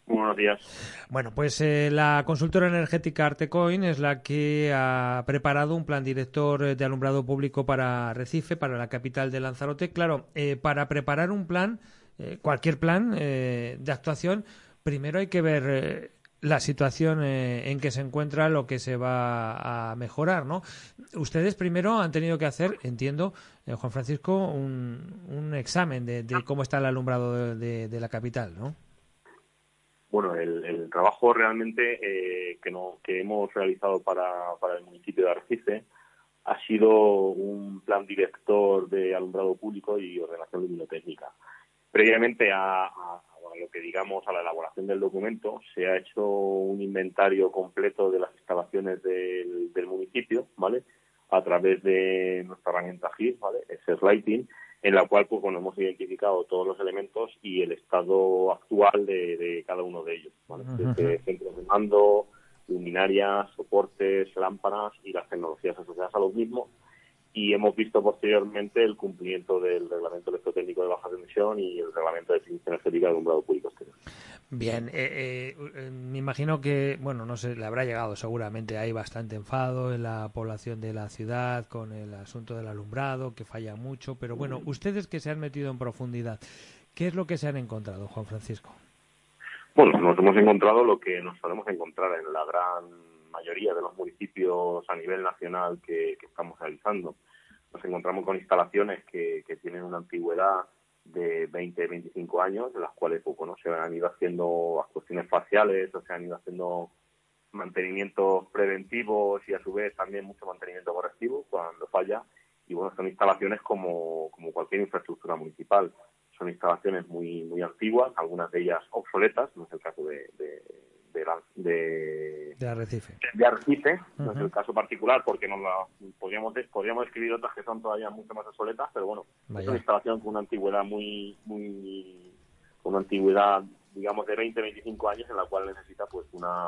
Muy buenos días. Bueno, pues la consultora energética Artecoin es la que ha preparado un plan director de alumbrado público para Arrecife, para la capital de Lanzarote. Claro, para preparar un plan, cualquier plan de actuación, primero hay que ver la situación en que se encuentra, lo que se va a mejorar, ¿no? Ustedes primero han tenido que hacer, entiendo, Juan Francisco, un examen de cómo está el alumbrado de la capital, ¿no? Bueno, el trabajo realmente que hemos realizado para el municipio de Arrecife ha sido un plan director de alumbrado público y ordenación luminotécnica. Previamente a lo que digamos a la elaboración del documento, se ha hecho un inventario completo de las instalaciones del municipio, ¿vale? A través de nuestra herramienta GIS, ¿vale? Ese Lighting, en la cual pues bueno, hemos identificado todos los elementos y el estado actual de cada uno de ellos, ¿vale? Desde centros de mando, luminarias, soportes, lámparas y las tecnologías asociadas a los mismos. Y hemos visto posteriormente el cumplimiento del reglamento electrotécnico de baja tensión y el reglamento de eficiencia energética de alumbrado público exterior. Bien, me imagino que, bueno, no sé, le habrá llegado seguramente, hay bastante enfado en la población de la ciudad con el asunto del alumbrado, que falla mucho, pero bueno, ustedes que se han metido en profundidad, ¿qué es lo que se han encontrado, Juan Francisco? Bueno, nos hemos encontrado lo que nos solemos encontrar en la gran mayoría de los municipios a nivel nacional que estamos realizando. Nos encontramos con instalaciones que tienen una antigüedad de 20, 25 años, de las cuales pues, bueno, se han ido haciendo actuaciones faciales o se han ido haciendo mantenimientos preventivos y a su vez también mucho mantenimiento correctivo cuando falla. Y bueno, son instalaciones como cualquier infraestructura municipal. Son instalaciones muy antiguas, algunas de ellas obsoletas, no es el caso De Arrecife. de Arrecife, no es Uh-huh. el caso particular porque podríamos describir otras que son todavía mucho más obsoletas, pero bueno, es una Vaya. instalación con una antigüedad con una antigüedad digamos de 20-25 años en la cual necesita pues una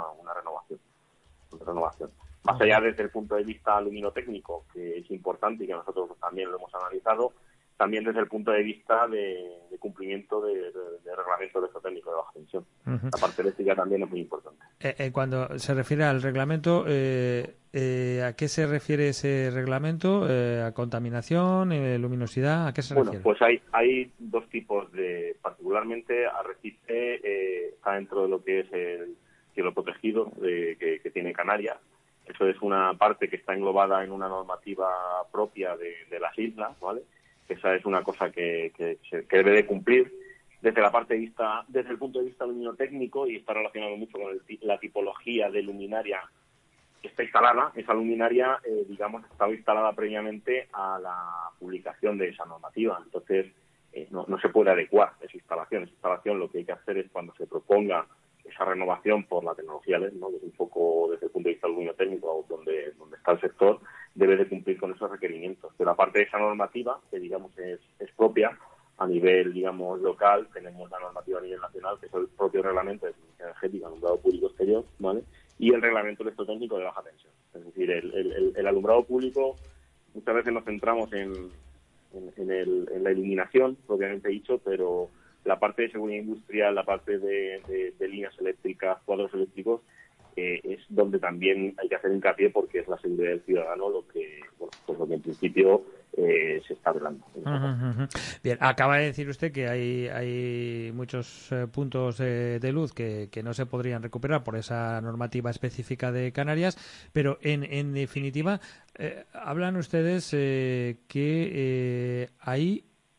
renovación. Más allá desde el punto de vista luminotécnico, que es importante y que nosotros también lo hemos analizado, también desde el punto de vista de cumplimiento de reglamento electrotécnico de baja tensión. Uh-huh. La parte eléctrica también es muy importante. Cuando se refiere al reglamento, ¿a qué se refiere ese reglamento? ¿A contaminación, luminosidad? ¿A qué se Bueno, refiere? pues hay dos tipos particularmente Arrecife está dentro de lo que es el cielo protegido que tiene Canarias. Eso es una parte que está englobada en una normativa propia de las islas, ¿vale? Esa es una cosa que debe de cumplir desde desde el punto de vista luminotécnico y está relacionado mucho con la tipología de luminaria que está instalada. Esa luminaria, digamos, estaba instalada previamente a la publicación de esa normativa. Entonces, no se puede adecuar esa instalación. Esa instalación lo que hay que hacer es cuando se proponga esa renovación por la tecnología LED, ¿no? Que es un poco desde el punto de vista luminotécnico donde está el sector, debe de cumplir con esos requerimientos. Pero aparte de esa normativa, que digamos es propia, a nivel, digamos, local, tenemos la normativa a nivel nacional, que es el propio reglamento de eficiencia energética, alumbrado público exterior, ¿vale? Y el reglamento electrotécnico de baja tensión. Es decir, el alumbrado público, muchas veces nos centramos en la iluminación, propiamente dicho, pero la parte de seguridad industrial, la parte de líneas eléctricas, cuadros eléctricos, es donde también hay que hacer hincapié porque es la seguridad del ciudadano lo que en principio se está hablando. Uh-huh. Bien, acaba de decir usted que hay muchos puntos de luz que no se podrían recuperar por esa normativa específica de Canarias, pero en definitiva, hablan ustedes que hay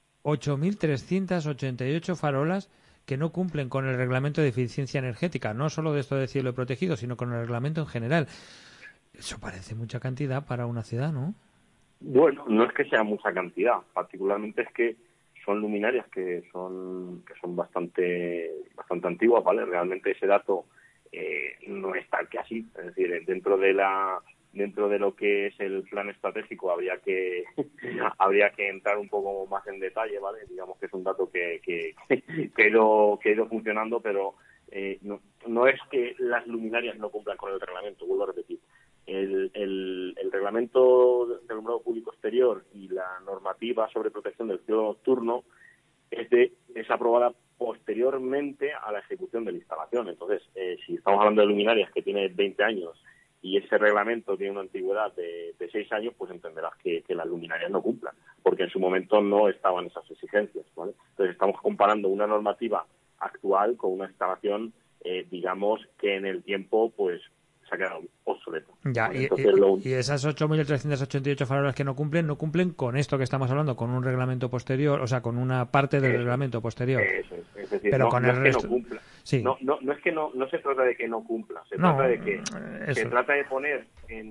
8.388 farolas que no cumplen con el reglamento de eficiencia energética, no solo de esto de cielo protegido, sino con el reglamento en general. Eso parece mucha cantidad para una ciudad, ¿no? Bueno, no es que sea mucha cantidad, particularmente es que son luminarias que son bastante antiguas, ¿vale? Realmente ese dato no es tal que así, es decir, dentro de lo que es el plan estratégico habría que habría que entrar un poco más en detalle, ¿vale? Digamos que es un dato que ha ido funcionando, pero no es que las luminarias no cumplan con el reglamento, vuelvo a repetir. El reglamento de alumbrado público exterior y la normativa sobre protección del cielo nocturno es aprobada posteriormente a la ejecución de la instalación. Entonces, si estamos hablando de luminarias que tienen 20 años y ese reglamento tiene una antigüedad de 6 años, pues entenderás que las luminarias no cumplan, porque en su momento no estaban esas exigencias, ¿vale? Entonces, estamos comparando una normativa actual con una instalación, digamos, que en el tiempo, pues, se ha quedado obsoleta. Ya, ¿Vale? Entonces, y esas 8.388 farolas que no cumplen con esto que estamos hablando, con un reglamento posterior, o sea, con una parte del reglamento posterior. Es decir, pero no, con no el es resto. Que no cumpla. Sí. No es que no se trata de que no cumpla, se No, trata de que se trata de poner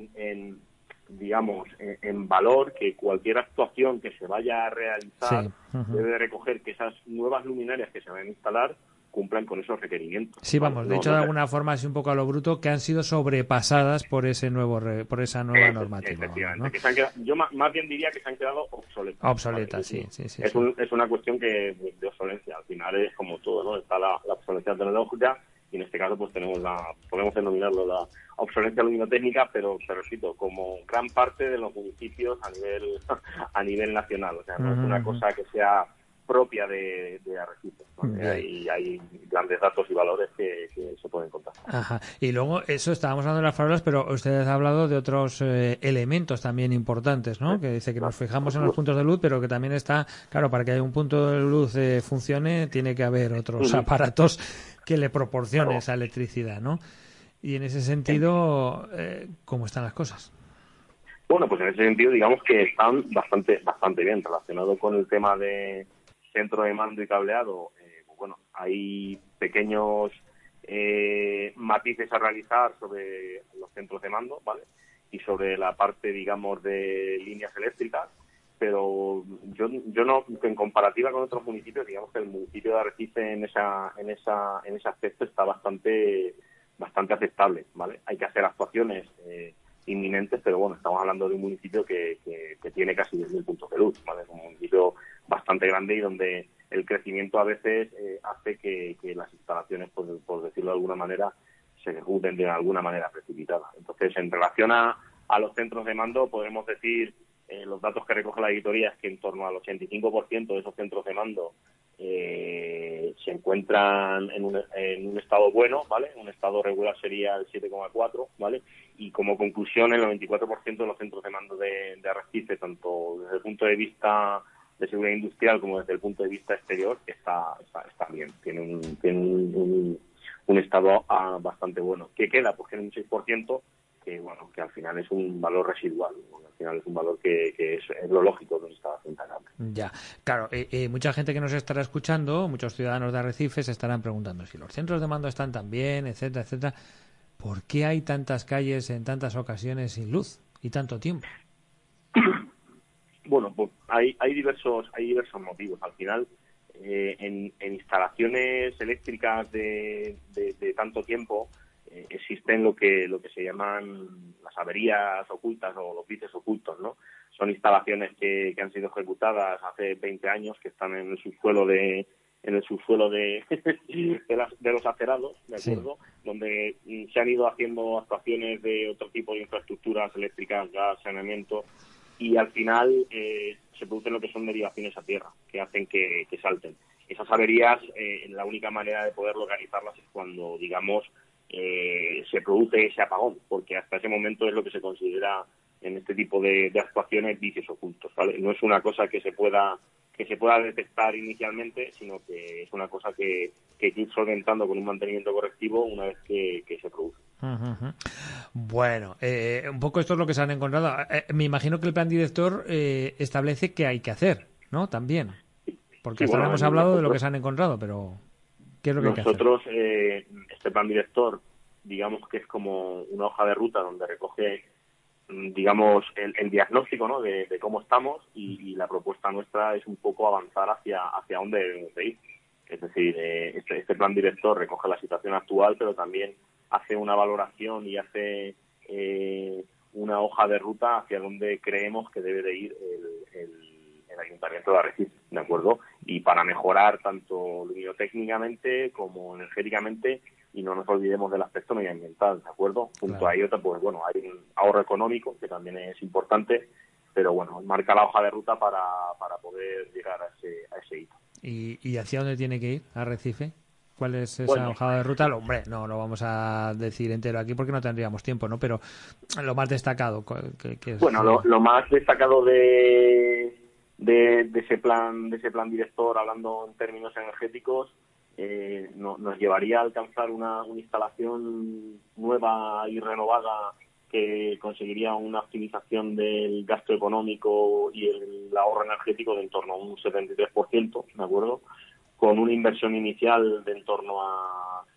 digamos, en valor que cualquier actuación que se vaya a realizar sí. debe de recoger que esas nuevas luminarias que se van a instalar cumplan con esos requerimientos. Sí, vamos, de hecho, de alguna forma, así un poco a lo bruto, que han sido sobrepasadas por ese por esa nueva normativa. Efectivamente, ¿no? que se han quedado, yo más bien diría que se han quedado obsoletas. Obsoletas, ¿vale? sí. Es una cuestión de obsolencia. Al final es como todo, ¿no? Está la obsolencia tecnológica y en este caso pues podemos denominarlo la obsolencia luminotécnica, pero repito, como gran parte de los municipios a nivel nacional. O sea, no es una cosa que sea propia de Arrecife, ¿vale? Y hay grandes datos y valores que se pueden contar. Ajá. Y luego, eso, estábamos hablando de las farolas, pero usted ha hablado de otros elementos también importantes, ¿no? Que dice que nos fijamos en los puntos de luz, pero que también está, claro, para que un punto de luz funcione, tiene que haber otros aparatos que le proporcionen esa electricidad, ¿no? Y en ese sentido, ¿cómo están las cosas? Bueno, pues en ese sentido, digamos que están bastante bien relacionado con el tema de centro de mando y cableado. Bueno, hay pequeños matices a realizar sobre los centros de mando, ¿vale? Y sobre la parte, digamos, de líneas eléctricas, pero yo no, en comparativa con otros municipios, digamos que el municipio de Arrecife en ese aspecto está bastante aceptable, ¿vale? Hay que hacer actuaciones inminentes, pero bueno, estamos hablando de un municipio que tiene casi 10.000 puntos de luz, ¿vale? Es un municipio bastante grande y donde el crecimiento a veces hace que las instalaciones, por decirlo de alguna manera, se ejecuten de alguna manera precipitada. Entonces, en relación a los centros de mando, podremos decir, los datos que recoge la auditoría es que en torno al 85% de esos centros de mando se encuentran en un estado bueno, ¿vale? Un estado regular sería el 7,4, ¿vale? Y como conclusión, el 94% de los centros de mando de Arrecife, tanto desde el punto de vista de seguridad industrial como desde el punto de vista exterior, está bien. Tiene un estado bastante bueno. ¿Qué queda? Pues tiene un 6%, que al final es un valor residual, ¿no? Al final es un valor que es lo lógico de una instalación tan grande. Ya, claro, mucha gente que nos estará escuchando, muchos ciudadanos de Arrecife se estarán preguntando si los centros de mando están tan bien, etcétera, etcétera. ¿Por qué hay tantas calles en tantas ocasiones sin luz y tanto tiempo? Bueno, pues hay diversos motivos. Al final, en instalaciones eléctricas de tanto tiempo existen lo que se llaman las averías ocultas o los bices ocultos, ¿no? Son instalaciones que han sido ejecutadas hace 20 años, que están en el subsuelo de los acerados, ¿de acuerdo? Sí. Donde se han ido haciendo actuaciones de otro tipo de infraestructuras eléctricas, gas, saneamiento, y al final se producen lo que son derivaciones a tierra, que hacen que salten. Esas averías, la única manera de poder localizarlas es cuando, digamos, se produce ese apagón, porque hasta ese momento es lo que se considera en este tipo de actuaciones vicios ocultos, ¿vale? No es una cosa que se pueda detectar inicialmente, sino que es una cosa que hay que ir solventando con un mantenimiento correctivo una vez que se produce. Uh-huh. Bueno, un poco esto es lo que se han encontrado. Me imagino que el plan director establece qué hay que hacer, ¿no? También. Porque hasta ahora hemos hablado de lo que se han encontrado, pero ¿qué es lo que hay que hacer? Nosotros, este plan director, digamos que es como una hoja de ruta donde recoge, digamos, el diagnóstico, ¿no? de cómo estamos, y la propuesta nuestra es un poco avanzar hacia dónde debemos de ir. Es decir, este plan director recoge la situación actual, pero también hace una valoración y hace una hoja de ruta hacia donde creemos que debe de ir el Ayuntamiento de Arrecife, ¿de acuerdo? Y para mejorar tanto luminotécnicamente como energéticamente, y no nos olvidemos del aspecto medioambiental, ¿de acuerdo? Junto a ello, pues bueno, hay un ahorro económico que también es importante, pero bueno, marca la hoja de ruta para poder llegar a ese hito. ¿Y hacia dónde tiene que ir Arrecife? ¿Cuál es esa hoja de ruta? Hombre, no lo vamos a decir entero aquí porque no tendríamos tiempo, ¿no? Pero lo más destacado, que es... Bueno, lo más destacado de ese plan director, hablando en términos energéticos, nos llevaría a alcanzar una instalación nueva y renovada que conseguiría una optimización del gasto económico y el ahorro energético de en torno a un 73%, ¿de acuerdo? Con una inversión inicial de en torno a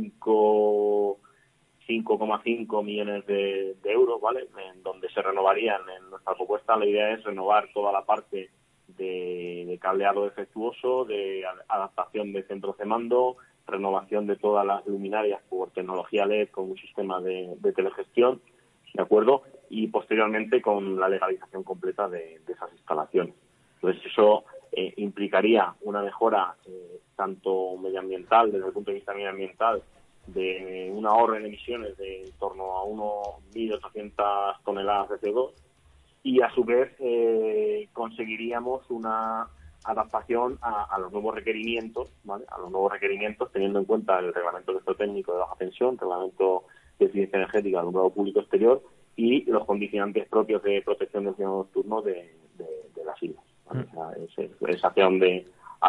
5,5 millones de euros, ¿vale? En donde se renovarían, en nuestra propuesta la idea es renovar toda la parte de cableado defectuoso, de adaptación de centros de mando, renovación de todas las luminarias por tecnología LED con un sistema de telegestión, ¿de acuerdo? Y posteriormente con la legalización completa de esas instalaciones. Entonces eso implicaría una mejora tanto medioambiental, desde el punto de vista medioambiental, de un ahorro en emisiones de en torno a unos 1.800 toneladas de CO2 y a su vez conseguiríamos una adaptación a los nuevos requerimientos, ¿vale? A los nuevos requerimientos teniendo en cuenta el reglamento electrotécnico de baja tensión, reglamento de eficiencia energética, alumbrado público exterior y los condicionantes propios de protección del cielo nocturno de las islas, ¿vale? O sea, es hacia donde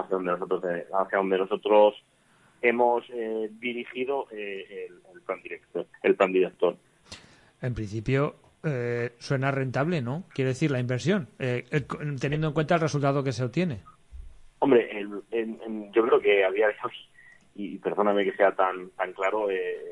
nosotros hemos dirigido el plan director. En principio suena rentable, ¿no? Quiere decir, la inversión, teniendo en cuenta el resultado que se obtiene. Hombre, yo creo que a día de hoy, y perdóname que sea tan claro,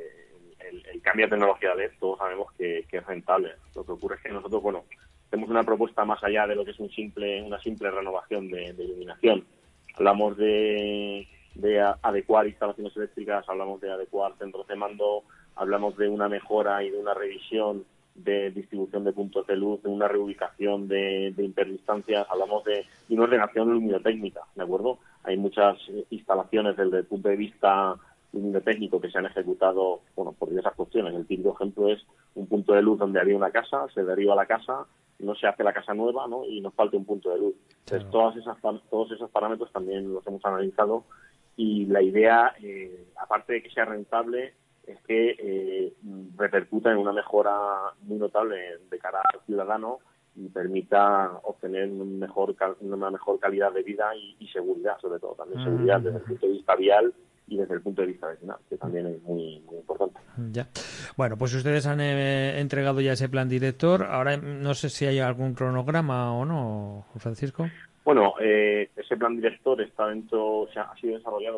el cambio de tecnología LED, todos sabemos que es rentable. Lo que ocurre es que nosotros, tenemos una propuesta más allá de lo que es una simple renovación de iluminación. Hablamos de adecuar instalaciones eléctricas, hablamos de adecuar centros de mando, hablamos de una mejora y de una revisión de distribución de puntos de luz, de una reubicación de interdistancias, hablamos de una ordenación luminotécnica, ¿de acuerdo? Hay muchas instalaciones desde el punto de vista luminotécnico que se han ejecutado por diversas cuestiones. El típico ejemplo es un punto de luz donde había una casa, se derriba la casa, no se hace la casa nueva, ¿no? Y nos falta un punto de luz. Entonces, todos esos parámetros también los hemos analizado y la idea, aparte de que sea rentable, es que repercuta en una mejora muy notable de cara al ciudadano y permita obtener una mejor calidad de vida y seguridad, sobre todo también seguridad desde el punto de vista vial y desde el punto de vista vecinal, que también es muy, muy importante. Ya. Bueno, pues ustedes han entregado ya ese plan director. Ahora no sé si hay algún cronograma o no, Francisco. Bueno, ese plan director está ha sido desarrollado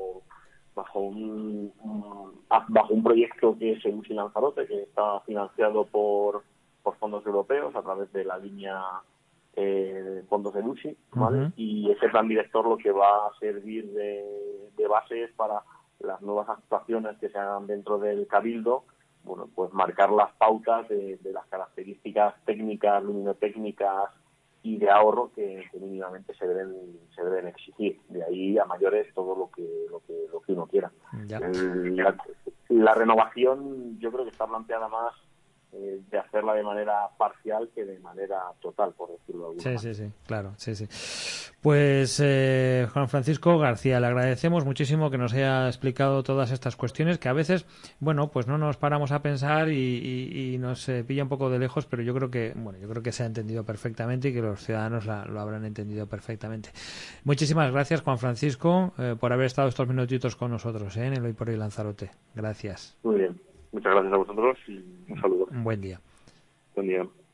bajo un proyecto que es el UCI Lanzarote, que está financiado por fondos europeos a través de la línea fondos de UCI, ¿vale? Uh-huh. Y ese plan director lo que va a servir de base para las nuevas actuaciones que se hagan dentro del Cabildo, pues marcar las pautas de las características técnicas, luminotécnicas y de ahorro que mínimamente se deben exigir. De ahí a mayores todo lo que uno quiera. La renovación yo creo que está planteada más de hacerla de manera parcial que de manera total, por decirlo de alguna manera. Sí, claro, sí. Pues Juan Francisco García, le agradecemos muchísimo que nos haya explicado todas estas cuestiones que a veces, pues no nos paramos a pensar y nos pilla un poco de lejos, pero yo creo que se ha entendido perfectamente y que los ciudadanos lo habrán entendido perfectamente. Muchísimas gracias, Juan Francisco, por haber estado estos minutitos con nosotros en el Hoy por Hoy Lanzarote. Gracias. Muy bien. Muchas gracias a vosotros y un saludo. Un buen día. Buen día.